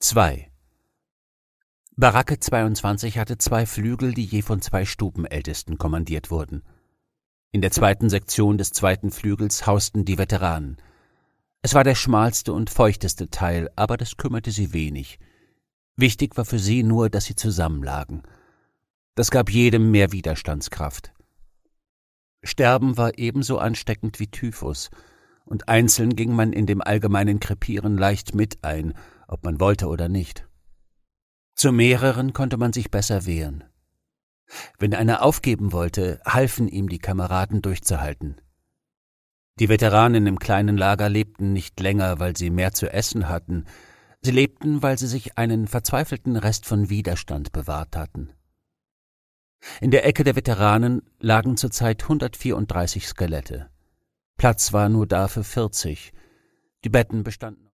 2. Baracke 22 hatte 2 Flügel, die je von 2 Stubenältesten kommandiert wurden. In der 2. Sektion des 2. Flügels hausten die Veteranen. Es war der schmalste und feuchteste Teil, aber das kümmerte sie wenig. Wichtig war für sie nur, dass sie zusammenlagen. Das gab jedem mehr Widerstandskraft. Sterben war ebenso ansteckend wie Typhus, und einzeln ging man in dem allgemeinen Krepieren leicht mit ein, ob man wollte oder nicht. Zu mehreren konnte man sich besser wehren. Wenn einer aufgeben wollte, halfen ihm die Kameraden durchzuhalten. Die Veteranen im kleinen Lager lebten nicht länger, weil sie mehr zu essen hatten. Sie lebten, weil sie sich einen verzweifelten Rest von Widerstand bewahrt hatten. In der Ecke der Veteranen lagen zurzeit 134 Skelette. Platz war nur da für 40. Die Betten bestanden